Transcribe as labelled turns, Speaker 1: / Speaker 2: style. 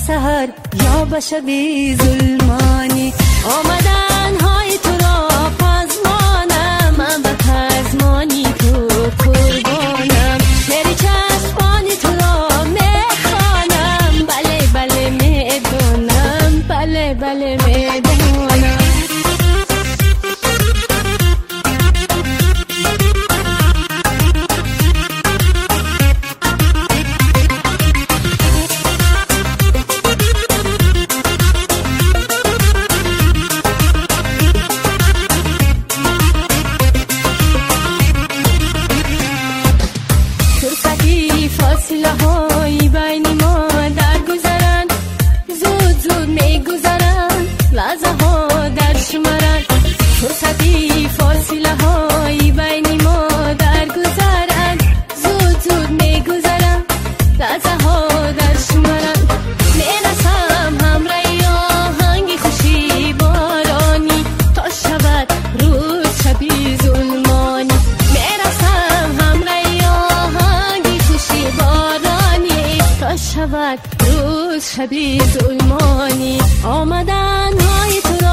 Speaker 1: سحر یا به شبی ظلمانی. آمدن های تو را پزمانم، من به پزمانی تو قربانم. شعر چشمانی تو را میخوانم، بله بله میدونم، بله بله میدونم. فاصله های بین ما در گذرند، زود زود می گذرند، لحظه ها در شمرند. فرصتی فاصله های بین ما در گذرند، زود زود می گذرند، لحظه ها در شمرند. میرسم همراه آهنگ خوشی بارانی، تا شود روز شبی ظلمانی. شود روز شبی ظلمانی. آمدن های تو